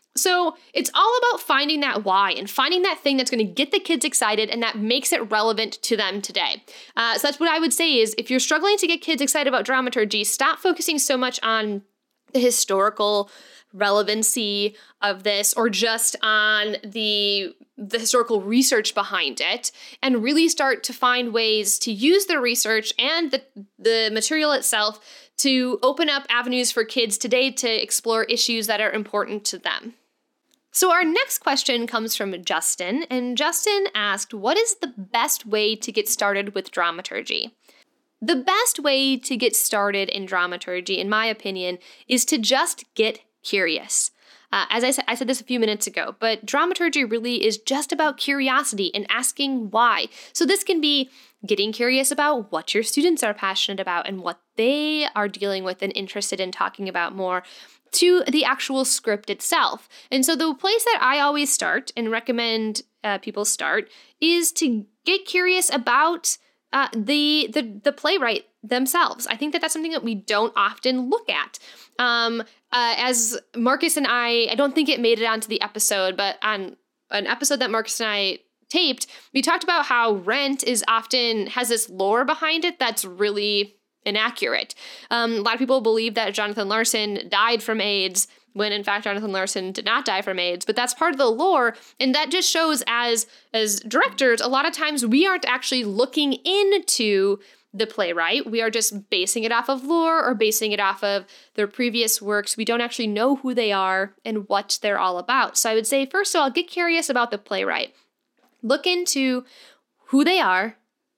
So it's all about finding that why and finding that thing that's going to get the kids excited and that makes it relevant to them today. Uh, so that's what I would say is, if you're struggling to get kids excited about dramaturgy, stop focusing so much on the historical relevancy of this or just on the the historical research behind it, and really start to find ways to use the research and the the material itself to open up avenues for kids today to explore issues that are important to them. So our next question comes from Justin, and Justin asked, what is the best way to get started with dramaturgy? The best way to get started in dramaturgy, in my opinion, is to just get curious. Uh, as I said, I said this a few minutes ago, but dramaturgy really is just about curiosity and asking why. So this can be getting curious about what your students are passionate about and what they are dealing with and interested in talking about more, to the actual script itself. And so the place that I always start and recommend uh, people start is to get curious about uh, the, the the playwright themselves. I think that that's something that we don't often look at. Um, uh, as Marcus and I, I don't think it made it onto the episode, but on an episode that Marcus and I taped, we talked about how Rent is often has this lore behind it that's really inaccurate. Um, a lot of people believe that Jonathan Larson died from AIDS when in fact Jonathan Larson did not die from AIDS, but that's part of the lore. And that just shows as, as directors, a lot of times we aren't actually looking into the playwright. We are just basing it off of lore or basing it off of their previous works. We don't actually know who they are and what they're all about. So I would say, first of all, get curious about the playwright. Look into who they are,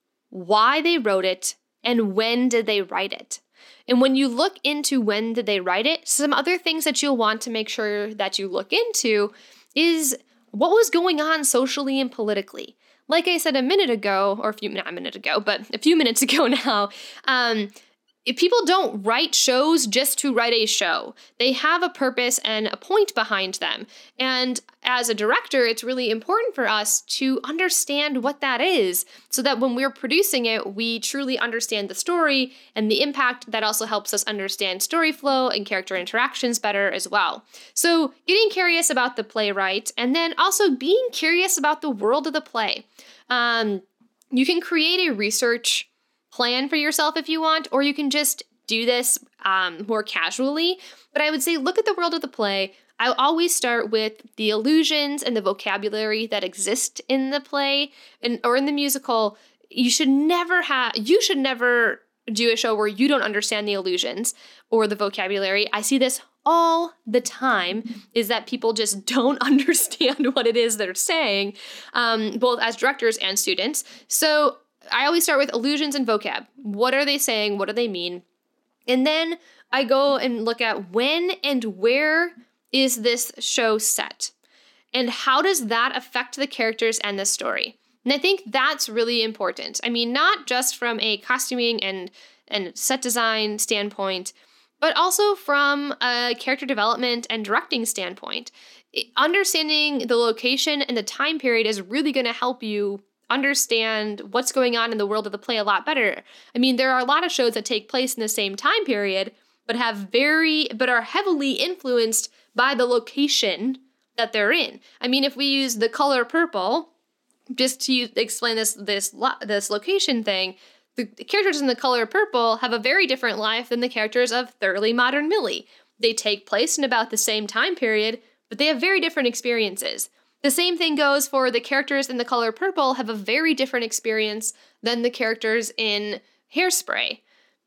why they wrote it, and when did they write it. And when you look into when did they write it, some other things that you'll want to make sure that you look into is what was going on socially and politically. Like I said a minute ago, or a few, not a minute ago, but a few minutes ago now, um, if people don't write shows just to write a show. They have a purpose and a point behind them. And as a director, it's really important for us to understand what that is so that when we're producing it, we truly understand the story and the impact. That also helps us understand story flow and character interactions better as well. So getting curious about the playwright and then also being curious about the world of the play. Um, you can create a research plan for yourself if you want, or you can just do this um, more casually. But I would say look at the world of the play. I always start with the allusions and the vocabulary that exist in the play and or in the musical. You should never have, you should never do a show where you don't understand the allusions or the vocabulary. I see this all the time, is that people just don't understand what it is they're saying, um, both as directors and students. So I always start with allusions and vocab. What are they saying? What do they mean? And then I go and look at when and where is this show set? And how does that affect the characters and the story? And I think that's really important. I mean, not just from a costuming and, and set design standpoint, but also from a character development and directing standpoint. Understanding the location and the time period is really going to help you understand what's going on in the world of the play a lot better. I mean, there are a lot of shows that take place in the same time period, but have very, but are heavily influenced by the location that they're in. I mean, if we use The Color Purple, just to use, explain this, this, this location thing, the, the characters in The Color Purple have a very different life than the characters of Thoroughly Modern Millie. They take place in about the same time period, but they have very different experiences. The same thing goes for the characters in The Color Purple have a very different experience than the characters in Hairspray.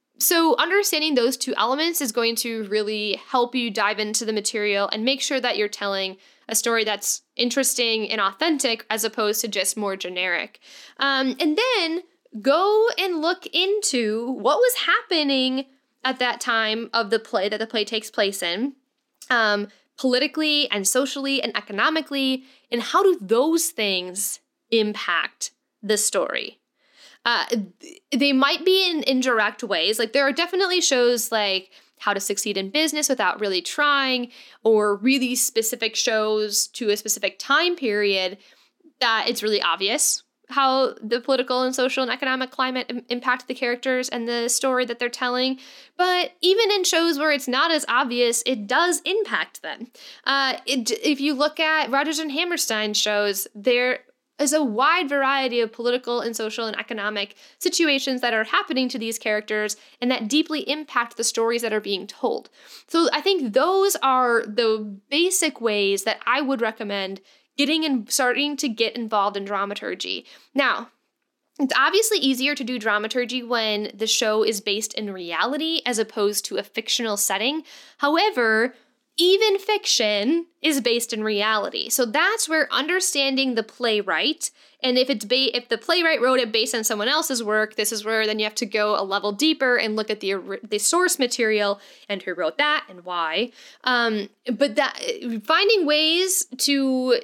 So understanding those two elements is going to really help you dive into the material and make sure that you're telling a story that's interesting and authentic as opposed to just more generic. Um, and then go and look into what was happening at that time of the play that the play takes place in. Um, politically and socially and economically, and how do those things impact the story? Uh, they might be in indirect ways. Like there are definitely shows like How to Succeed in Business Without Really Trying, or really specific shows to a specific time period that it's really obvious how the political and social and economic climate im- impact the characters and the story that they're telling. But even in shows where it's not as obvious, it does impact them. Uh, it, if you look at Rodgers and Hammerstein shows, there is a wide variety of political and social and economic situations that are happening to these characters and that deeply impact the stories that are being told. So I think those are the basic ways that I would recommend getting and starting to get involved in dramaturgy. Now, it's obviously easier to do dramaturgy when the show is based in reality as opposed to a fictional setting. However, even fiction is based in reality. So that's where understanding the playwright, and if it's ba- if the playwright wrote it based on someone else's work, this is where then you have to go a level deeper and look at the the source material and who wrote that and why. Um, but that finding ways to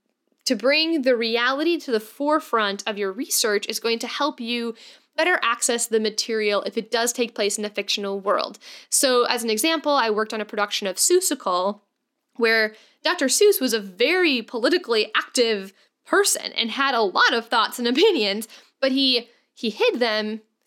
to bring the reality to the forefront of your research is going to help you better access the material if it does take place in a fictional world. So as an example, I worked on a production of Seussical where Doctor Seuss was a very politically active person and had a lot of thoughts and opinions, but he he hid them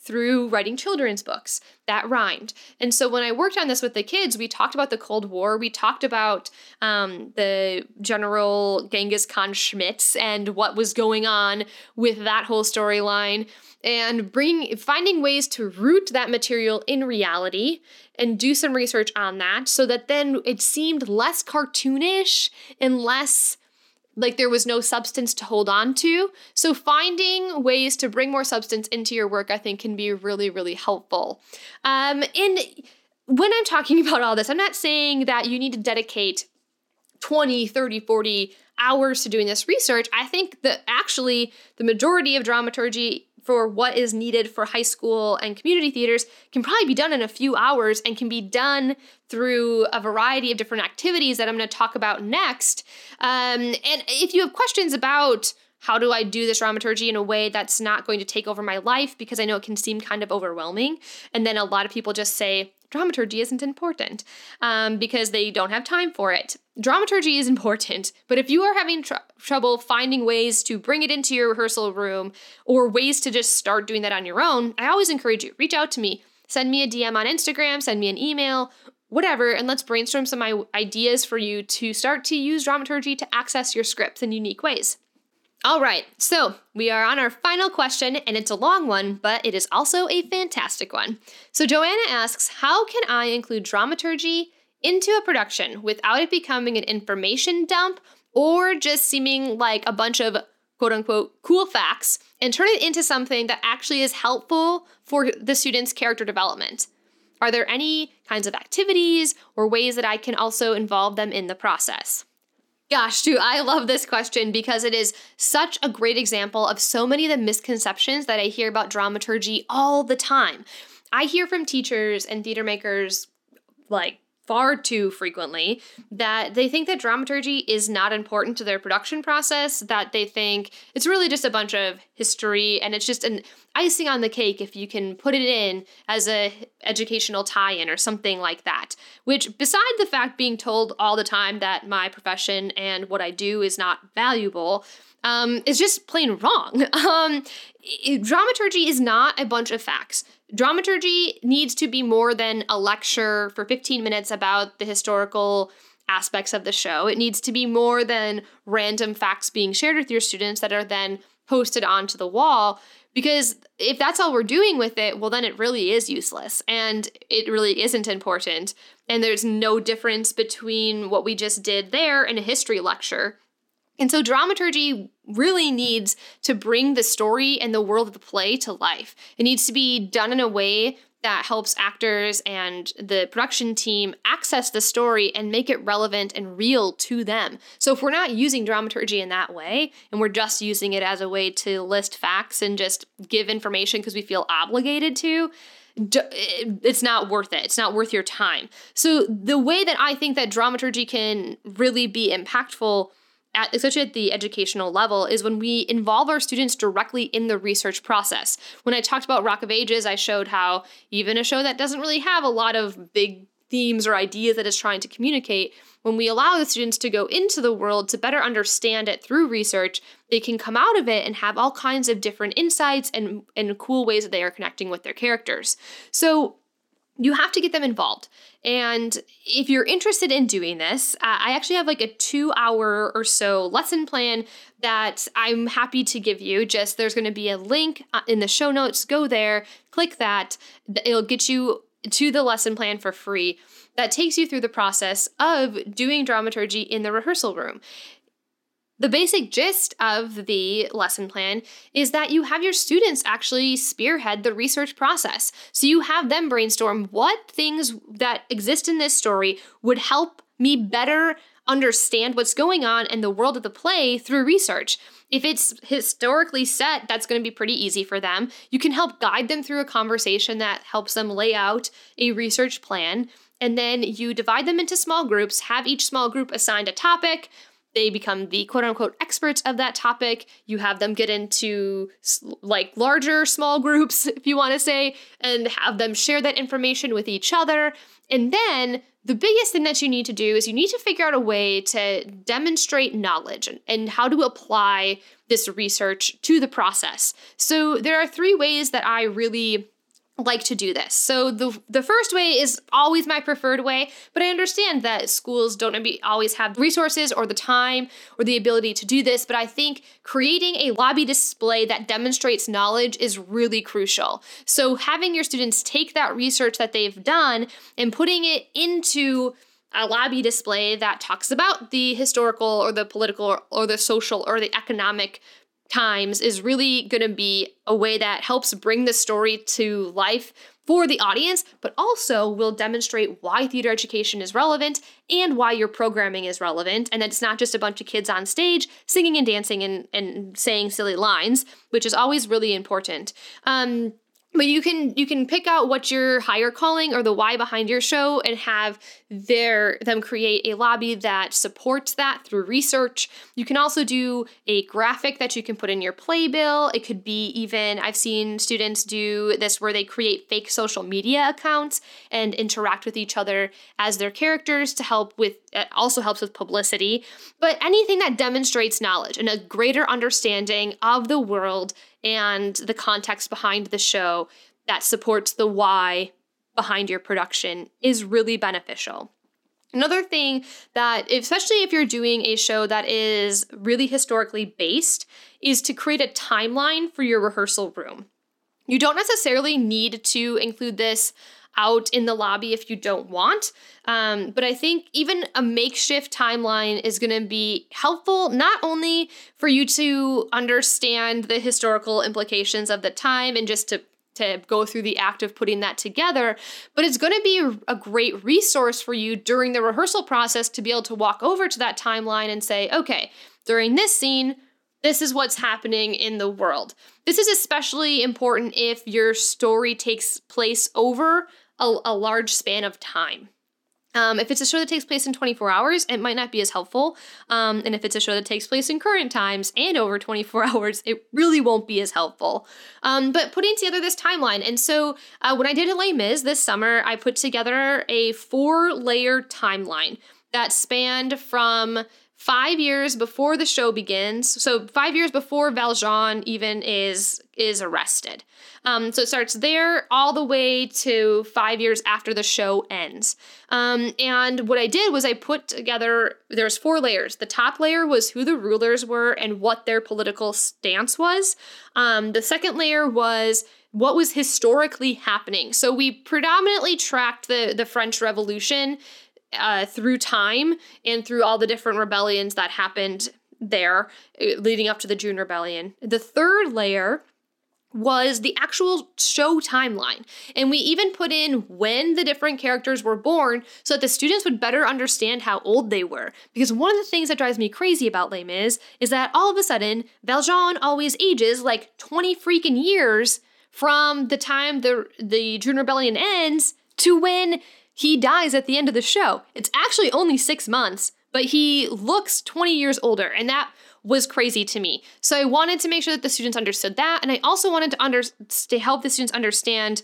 through writing children's books that rhymed. And so when I worked on this with the kids, we talked about the Cold War. We talked about um, the General Genghis Khan Schmitz and what was going on with that whole storyline, and bring finding ways to root that material in reality and do some research on that so that then it seemed less cartoonish and less like there was no substance to hold on to. So finding ways to bring more substance into your work, I think, can be really, really helpful. Um, and when I'm talking about all this, I'm not saying that you need to dedicate twenty, thirty, forty hours to doing this research. I think that actually the majority of dramaturgy for what is needed for high school and community theaters can probably be done in a few hours and can be done through a variety of different activities that I'm going to talk about next. Um, and if you have questions about how do I do this dramaturgy in a way that's not going to take over my life, because I know it can seem kind of overwhelming, and then a lot of people just say, dramaturgy isn't important um, because they don't have time for it. Dramaturgy is important, but if you are having tr- trouble finding ways to bring it into your rehearsal room or ways to just start doing that on your own, I always encourage you, reach out to me. Send me a D M on Instagram, send me an email, whatever, and let's brainstorm some ideas for you to start to use dramaturgy to access your scripts in unique ways. All right, so we are on our final question, and it's a long one, but it is also a fantastic one. So Joanna asks, how can I include dramaturgy into a production without it becoming an information dump or just seeming like a bunch of quote-unquote cool facts, and turn it into something that actually is helpful for the student's character development? Are there any kinds of activities or ways that I can also involve them in the process? Gosh, dude, I love this question because it is such a great example of so many of the misconceptions that I hear about dramaturgy all the time. I hear from teachers and theater makers, like, far too frequently, that they think that dramaturgy is not important to their production process, that they think it's really just a bunch of history and it's just an icing on the cake if you can put it in as a educational tie-in or something like that. Which, beside the fact being told all the time that my profession and what I do is not valuable, um, is just plain wrong. Um, dramaturgy is not a bunch of facts. Dramaturgy needs to be more than a lecture for fifteen minutes about the historical aspects of the show. It needs to be more than random facts being shared with your students that are then posted onto the wall. Because if that's all we're doing with it, well, then it really is useless and it really isn't important. And there's no difference between what we just did there and a history lecture. And so dramaturgy really needs to bring the story and the world of the play to life. It needs to be done in a way that helps actors and the production team access the story and make it relevant and real to them. So if we're not using dramaturgy in that way, and we're just using it as a way to list facts and just give information because we feel obligated to, it's not worth it. It's not worth your time. So the way that I think that dramaturgy can really be impactful, At, especially at the educational level, is when we involve our students directly in the research process. When I talked about Rock of Ages, I showed how even a show that doesn't really have a lot of big themes or ideas that it's trying to communicate, when we allow the students to go into the world to better understand it through research, they can come out of it and have all kinds of different insights and, and cool ways that they are connecting with their characters. So you have to get them involved. And if you're interested in doing this, uh, I actually have like a two hour or so lesson plan that I'm happy to give you. Just there's going to be a link in the show notes. Go there, click that. It'll get you to the lesson plan for free. That takes you through the process of doing dramaturgy in the rehearsal room. The basic gist of the lesson plan is that you have your students actually spearhead the research process. So you have them brainstorm what things that exist in this story would help me better understand what's going on in the world of the play through research. If it's historically set, that's going to be pretty easy for them. You can help guide them through a conversation that helps them lay out a research plan. And then you divide them into small groups, have each small group assigned a topic. They become the quote-unquote experts of that topic. You have them get into like larger small groups, if you want to say, and have them share that information with each other. And then the biggest thing that you need to do is you need to figure out a way to demonstrate knowledge and, and how to apply this research to the process. So there are three ways that I really like to do this. So the the first way is always my preferred way, but I understand that schools don't be, always have the resources or the time or the ability to do this, but I think creating a lobby display that demonstrates knowledge is really crucial. So having your students take that research that they've done and putting it into a lobby display that talks about the historical or the political or the social or the economic times is really going to be a way that helps bring the story to life for the audience, but also will demonstrate why theater education is relevant and why your programming is relevant, and that it's not just a bunch of kids on stage singing and dancing and, and saying silly lines, which is always really important. Um, But you can you can pick out what your higher calling or the why behind your show and have their them create a lobby that supports that through research. You can also do a graphic that you can put in your playbill. It could be even, I've seen students do this where they create fake social media accounts and interact with each other as their characters to help with, it also helps with publicity. But anything that demonstrates knowledge and a greater understanding of the world and the context behind the show that supports the why behind your production is really beneficial. Another thing that, especially if you're doing a show that is really historically based, is to create a timeline for your rehearsal room. You don't necessarily need to include this out in the lobby if you don't want. Um, but I think even a makeshift timeline is going to be helpful, not only for you to understand the historical implications of the time and just to to go through the act of putting that together, but it's going to be a great resource for you during the rehearsal process to be able to walk over to that timeline and say, okay, during this scene, this is what's happening in the world. This is especially important if your story takes place over a, a large span of time. Um, if it's a show that takes place in twenty-four hours, it might not be as helpful. Um, and if it's a show that takes place in current times and over twenty-four hours, it really won't be as helpful. Um, but putting together this timeline. And so uh, when I did Les Mis this summer, I put together a four-layer timeline that spanned from five years before the show begins. So five years before Valjean even is is arrested. Um, so it starts there all the way to five years after the show ends. Um, and what I did was I put together, there's four layers. The top layer was who the rulers were and what their political stance was. Um, the second layer was what was historically happening. So we predominantly tracked the, the French Revolution Uh, through time and through all the different rebellions that happened there leading up to the June Rebellion. The third layer was the actual show timeline. And we even put in when the different characters were born so that the students would better understand how old they were. Because one of the things that drives me crazy about Les Mis is that all of a sudden, Valjean always ages like twenty freaking years from the time the, the June Rebellion ends to when he dies at the end of the show. It's actually only six months, but he looks twenty years older, and that was crazy to me. So I wanted to make sure that the students understood that, and I also wanted to, under- to help the students understand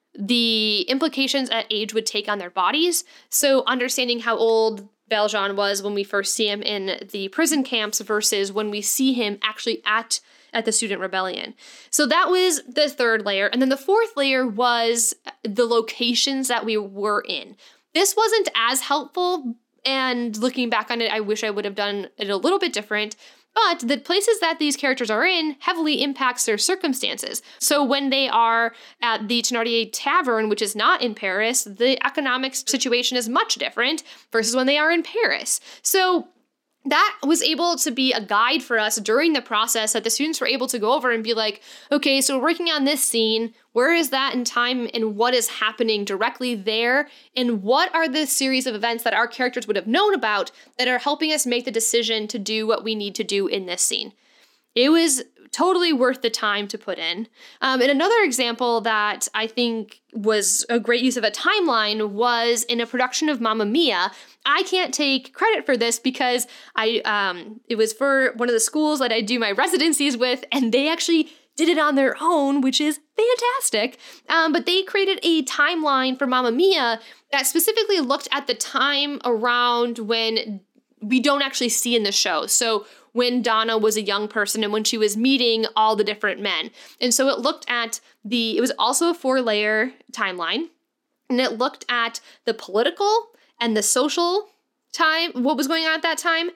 the implications that age would take on their bodies. So understanding how old Valjean was when we first see him in the prison camps versus when we see him actually at at the student rebellion. So that was the third layer. And then the fourth layer was the locations that we were in. This wasn't as helpful, and looking back on it, I wish I would have done it a little bit different. But the places that these characters are in heavily impacts their circumstances. So when they are at the Thénardier Tavern, which is not in Paris, the economic situation is much different versus when they are in Paris. So that was able to be a guide for us during the process that the students were able to go over and be like, okay, so we're working on this scene. Where is that in time and what is happening directly there? And what are the series of events that our characters would have known about that are helping us make the decision to do what we need to do in this scene? It was totally worth the time to put in. Um, and another example that I think was a great use of a timeline was in a production of Mamma Mia. I can't take credit for this because I um, it was for one of the schools that I do my residencies with, and they actually did it on their own, which is fantastic. Um, but they created a timeline for Mamma Mia that specifically looked at the time around when we don't actually see in the show. So when Donna was a young person and when she was meeting all the different men. And so it looked at the, it was also a four-layer timeline, and it looked at the political and the social time, what was going on at that time,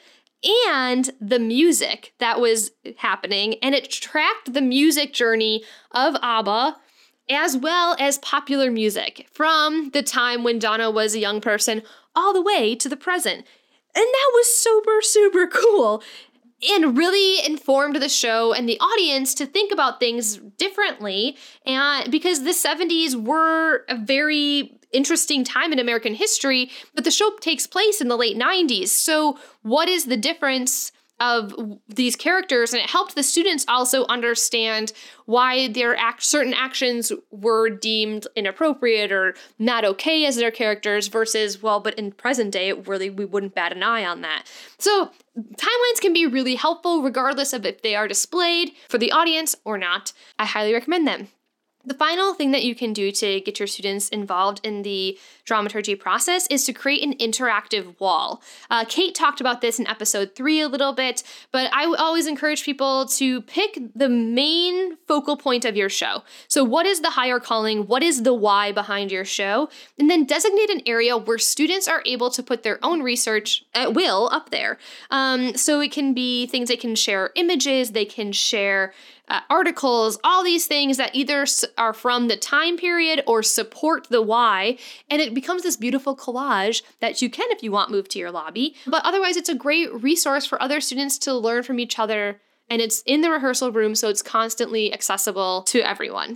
and the music that was happening. And it tracked the music journey of ABBA as well as popular music from the time when Donna was a young person all the way to the present. And that was super, super cool and really informed the show and the audience to think about things differently. And because the seventies were a very interesting time in American history, but the show takes place in the late nineties. So what is the difference of these characters? And it helped the students also understand why their act certain actions were deemed inappropriate or not okay as their characters versus, well, but in present day, it really, we wouldn't bat an eye on that. So timelines can be really helpful regardless of if they are displayed for the audience or not. I highly recommend them. The final thing that you can do to get your students involved in the dramaturgy process is to create an interactive wall. Uh, Kate talked about this in episode three a little bit, but I always encourage people to pick the main focal point of your show. So what is the higher calling? What is the why behind your show? And then designate an area where students are able to put their own research at will up there. Um, so it can be things they can share images, they can share Uh, articles, all these things that either are from the time period or support the why, and it becomes this beautiful collage that you can, if you want, move to your lobby. But otherwise, it's a great resource for other students to learn from each other, and it's in the rehearsal room, so it's constantly accessible to everyone.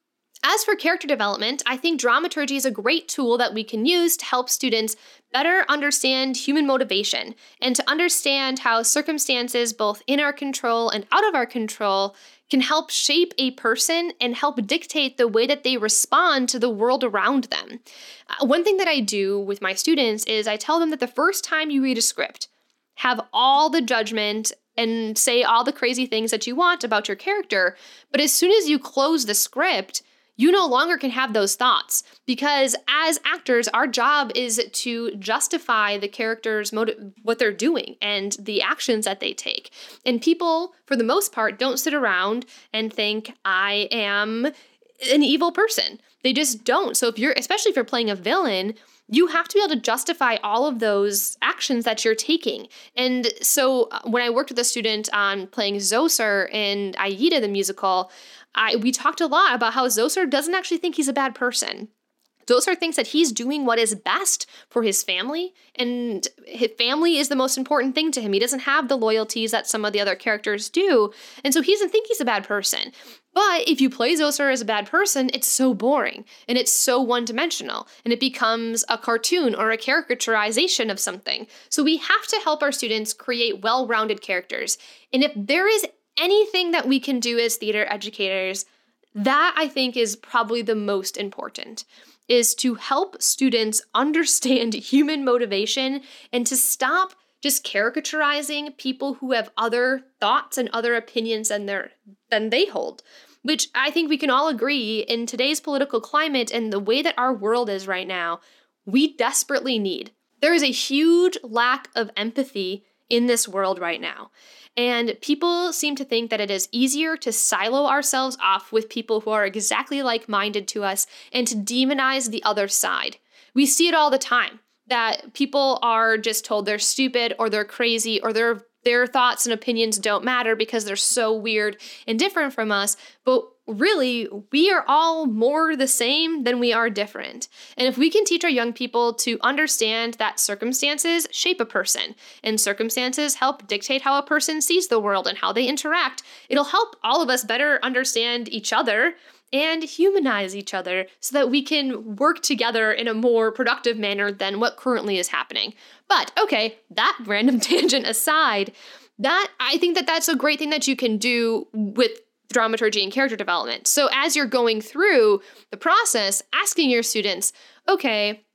As for character development, I think dramaturgy is a great tool that we can use to help students better understand human motivation and to understand how circumstances both in our control and out of our control can help shape a person and help dictate the way that they respond to the world around them. Uh, one thing that I do with my students is I tell them that the first time you read a script, have all the judgment and say all the crazy things that you want about your character, but as soon as you close the script, you no longer can have those thoughts, because as actors, our job is to justify the character's motive, what they're doing and the actions that they take. And people, for the most part, don't sit around and think, I am an evil person. They just don't. So if you're, especially if you're playing a villain, you have to be able to justify all of those actions that you're taking. And so when I worked with a student on playing Zoser in Aida the musical, I, we talked a lot about how Zoser doesn't actually think he's a bad person. Zoser thinks that he's doing what is best for his family, and his family is the most important thing to him. He doesn't have the loyalties that some of the other characters do, and so he doesn't think he's a bad person. But if you play Zoser as a bad person, it's so boring, and it's so one-dimensional, and it becomes a cartoon or a caricaturization of something. So we have to help our students create well-rounded characters, and if there is anything that we can do as theater educators, that I think is probably the most important, is to help students understand human motivation and to stop just caricaturizing people who have other thoughts and other opinions than, their, than they hold, which I think we can all agree in today's political climate and the way that our world is right now, we desperately need. There is a huge lack of empathy in this world right now. And people seem to think that it is easier to silo ourselves off with people who are exactly like-minded to us and to demonize the other side. We see it all the time, that people are just told they're stupid or they're crazy or their their thoughts and opinions don't matter because they're so weird and different from us. But really, we are all more the same than we are different. And if we can teach our young people to understand that circumstances shape a person and circumstances help dictate how a person sees the world and how they interact, it'll help all of us better understand each other and humanize each other so that we can work together in a more productive manner than what currently is happening. But okay, that random tangent aside, that I think that that's a great thing that you can do with dramaturgy and character development. So as you're going through the process, asking your students, okay,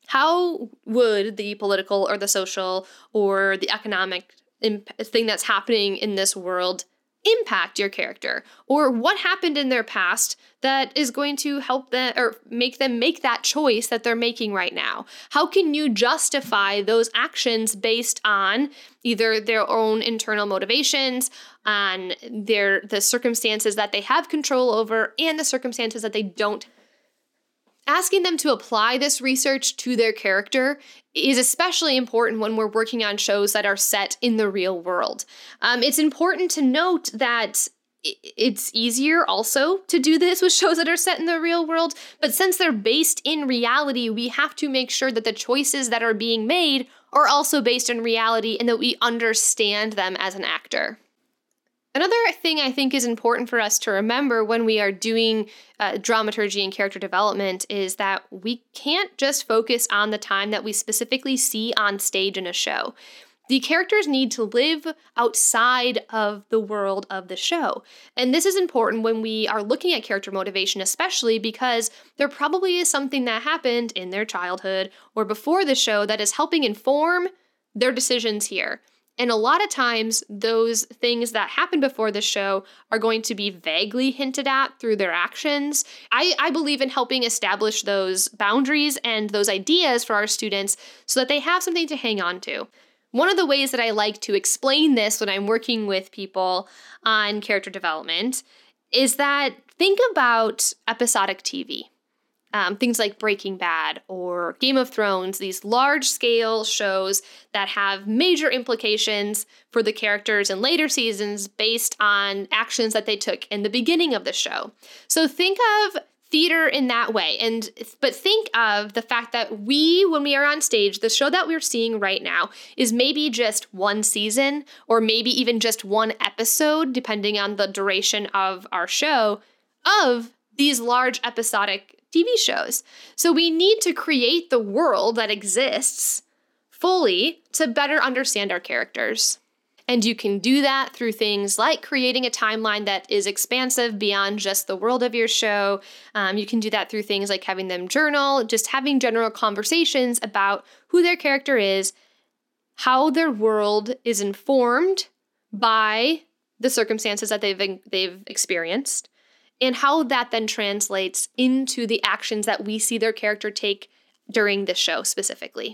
how would the political or the social or the economic imp- thing that's happening in this world impact your character, or what happened in their past that is going to help them or make them make that choice that they're making right now? How can you justify those actions based on either their own internal motivations, on their the circumstances that they have control over, and the circumstances that they don't? Asking them to apply this research to their character is especially important when we're working on shows that are set in the real world. Um, it's important to note that it's easier also to do this with shows that are set in the real world, but since they're based in reality, we have to make sure that the choices that are being made are also based in reality and that we understand them as an actor. Another thing I think is important for us to remember when we are doing uh, dramaturgy and character development is that we can't just focus on the time that we specifically see on stage in a show. The characters need to live outside of the world of the show. And this is important when we are looking at character motivation, especially because there probably is something that happened in their childhood or before the show that is helping inform their decisions here. And a lot of times, those things that happened before the show are going to be vaguely hinted at through their actions. I, I believe in helping establish those boundaries and those ideas for our students so that they have something to hang on to. One of the ways that I like to explain this when I'm working with people on character development is that think about episodic T V. Um, things like Breaking Bad or Game of Thrones, these large-scale shows that have major implications for the characters in later seasons based on actions that they took in the beginning of the show. So think of theater in that way, and but think of the fact that we, when we are on stage, the show that we're seeing right now is maybe just one season or maybe even just one episode, depending on the duration of our show, of these large episodic T V shows. So we need to create the world that exists fully to better understand our characters. And you can do that through things like creating a timeline that is expansive beyond just the world of your show. Um, you can do that through things like having them journal, just having general conversations about who their character is, how their world is informed by the circumstances that they've they've experienced, and how that then translates into the actions that we see their character take during the show specifically.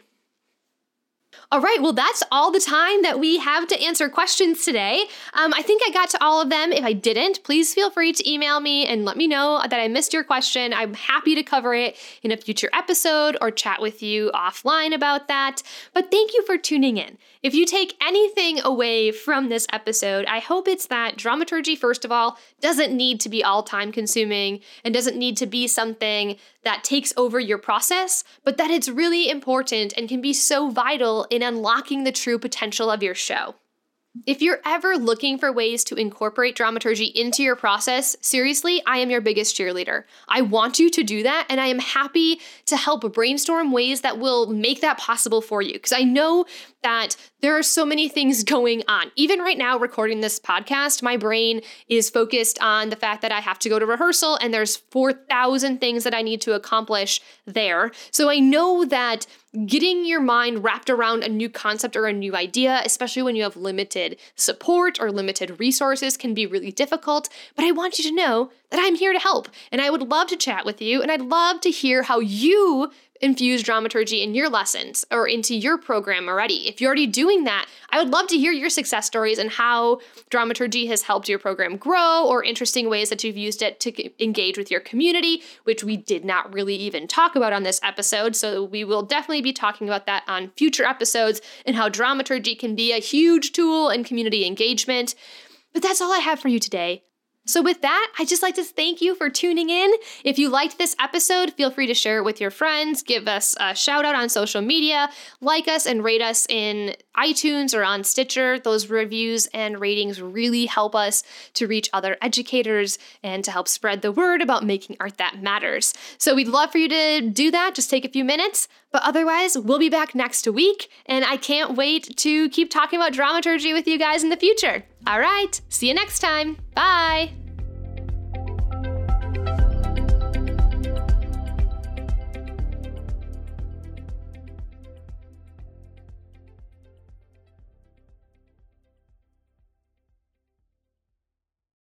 All right, well, that's all the time that we have to answer questions today. Um, I think I got to all of them. If I didn't, please feel free to email me and let me know that I missed your question. I'm happy to cover it in a future episode or chat with you offline about that. But thank you for tuning in. If you take anything away from this episode, I hope it's that dramaturgy, first of all, doesn't need to be all time consuming and doesn't need to be something that takes over your process, but that it's really important and can be so vital in unlocking the true potential of your show. If you're ever looking for ways to incorporate dramaturgy into your process, seriously, I am your biggest cheerleader. I want you to do that, and I am happy to help brainstorm ways that will make that possible for you, because I know that there are so many things going on. Even right now, recording this podcast, my brain is focused on the fact that I have to go to rehearsal, and there's four thousand things that I need to accomplish there. So I know that getting your mind wrapped around a new concept or a new idea, especially when you have limited support or limited resources, can be really difficult. But I want you to know that I'm here to help, and I would love to chat with you, and I'd love to hear how you infuse dramaturgy in your lessons or into your program already. If you're already doing that, I would love to hear your success stories and how dramaturgy has helped your program grow, or interesting ways that you've used it to engage with your community, which we did not really even talk about on this episode. So we will definitely be talking about that on future episodes and how dramaturgy can be a huge tool in community engagement. But that's all I have for you today. So with that, I'd just like to thank you for tuning in. If you liked this episode, feel free to share it with your friends, give us a shout out on social media, like us and rate us in iTunes or on Stitcher. Those reviews and ratings really help us to reach other educators and to help spread the word about making art that matters. So we'd love for you to do that. Just take a few minutes. But otherwise, we'll be back next week, and I can't wait to keep talking about dramaturgy with you guys in the future. All right, see you next time. Bye.